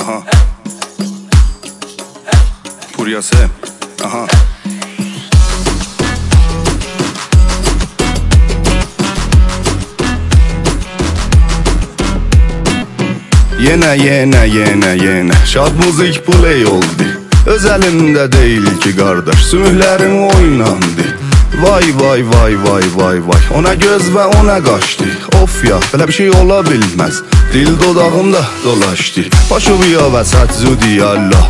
Aha. Puryası. Aha. Yenə şad müzik play oldu. Öz əlimdə deyil ki qardaş, sümüklərim oynandı. Vay, ona göz və ona qaçdı. Of ya, belə bir şey ola bilməz. Dil dodağımda dolaşdı. Başı biya və səcudi yalla.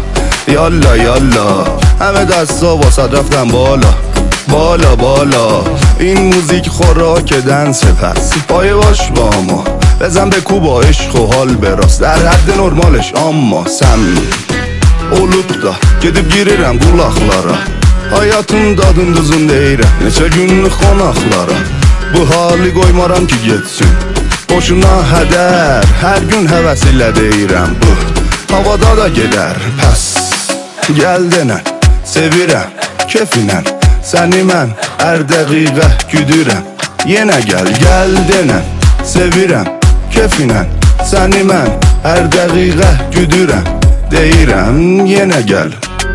Həmə dəstə basad rəftən بالا این موزیک خوراکدن سپس پای باش با ما بزن به کو با عشق و حال براست در حد نرمالش اما səmimi olub da gedib girirəm qulaqlara hayatın dadın duzun deyirəm neçə günlük qonaqlara bu hali qoymaram ki getsin boşuna hədər hər gün həvəs ilə deyirəm bu havada da gedər pəs gəl denən sevirəm kefinən səni mən hər dəqiqə güdürəm yenə gəl denən sevirəm kefinən səni mən hər dəqiqə güdürəm deyirəm yenə gəl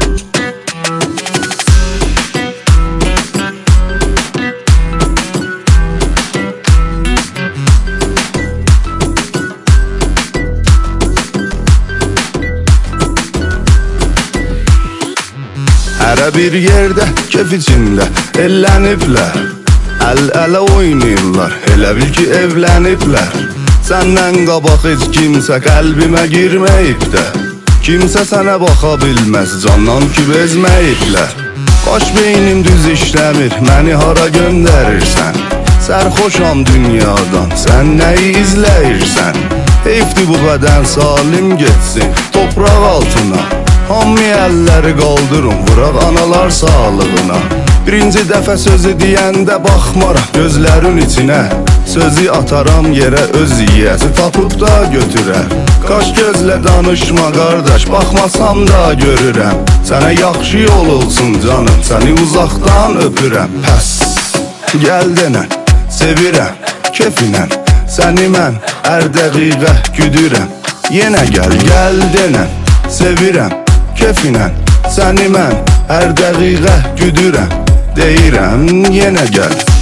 Hərə bir yerdə, kef içində elləniblər Əl-ələ oynayırlar, elə bil ki evləniblər Səndən qabaq heç kimsə qəlbimə girməyib də Kimsə sənə baxa bilməz, candan ki bezməyiblər Baş beynim düz işləmir, məni hara göndərirsən Sərxoşam dünyadan, sən nəyi izləyirsən Heyfdir bu bədən salim getsin, topraq altına Hamı əlləri qaldırın, vuraq analar sağlığına Birinci dəfə sözü deyəndə baxmaram gözlərin içinə Sözü ataram yerə öz yiyəsi tapıb da götürər Qaş gözlə danışma qardaş, baxmasam da görürəm Sənə yaxşı yol olsun canım, səni uzaqdan öpürəm Pəs, gəl denən, sevirəm, kefinən Səni mən hər dəqiqə güdürəm Yenə gəl denən, sevirəm kefinən səni mən hər dəqiqə güdürəm deyirəm yenə gəl